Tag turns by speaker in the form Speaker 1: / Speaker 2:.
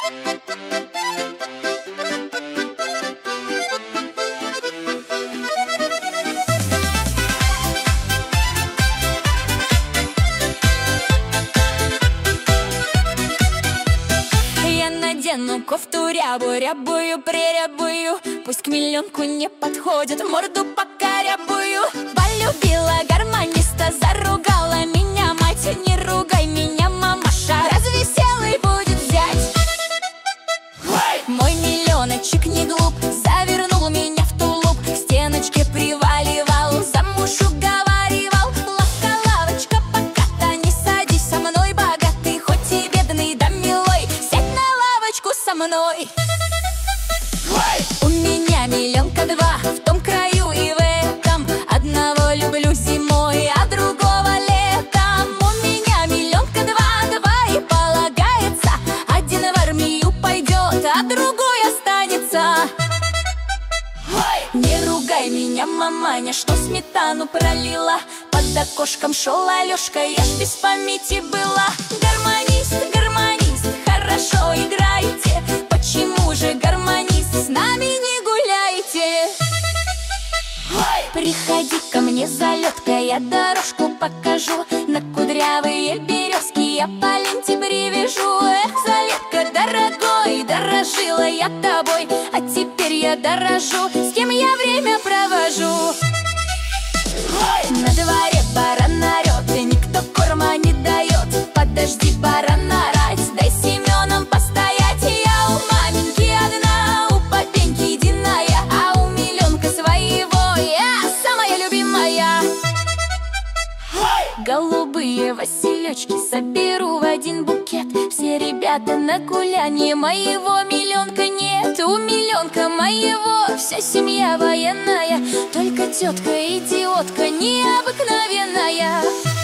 Speaker 1: Надену кофту рябую, рябую, прирябую. Пусть к миллионку не подходит, морду пока рябую. Полюбила гармониста, заругала меня мать. Не ругай меня, мамаша, развеселый будет взять. Мой миллионочек не глуп, завернул меня в тулуп, к стеночке приваливал, за муж уговаривал. Лавка-лавочка, пока-то не садись со мной, богатый, хоть и бедный, да милой, сядь на лавочку со мной. У меня миллионка два, в том краю и в этом. Одного люблю зимой, а другого летом. У меня миллионка два, два и полагается. Один в армию пойдет, а другой останется. Не ругай меня, маманя, что сметану пролила. Под окошком шел Алешка, я ж без памяти была. Гармонист, гармонист, хорошо играете. Почему же, гармонист, с нами не гуляете? Приходи ко мне за лёдкой, я дорожку покажу. На кудрявые березки я по ленте привяжу. Эх, Залетка, дорогой, дорожила я тобой, а теперь я дорожу, с кем я время провожу. На дворе баран орёт, и никто корма не дает. Подожди, баран, орать, дай Семёном постоять. Я у маменьки одна, у папеньки единая, а у миллионка своего я самая любимая. Голубые василечки соберу в один букет. Все ребята на гулянье, моего миллионка нет. У миллионка моего вся семья военная, только тетка идиотка необыкновенная.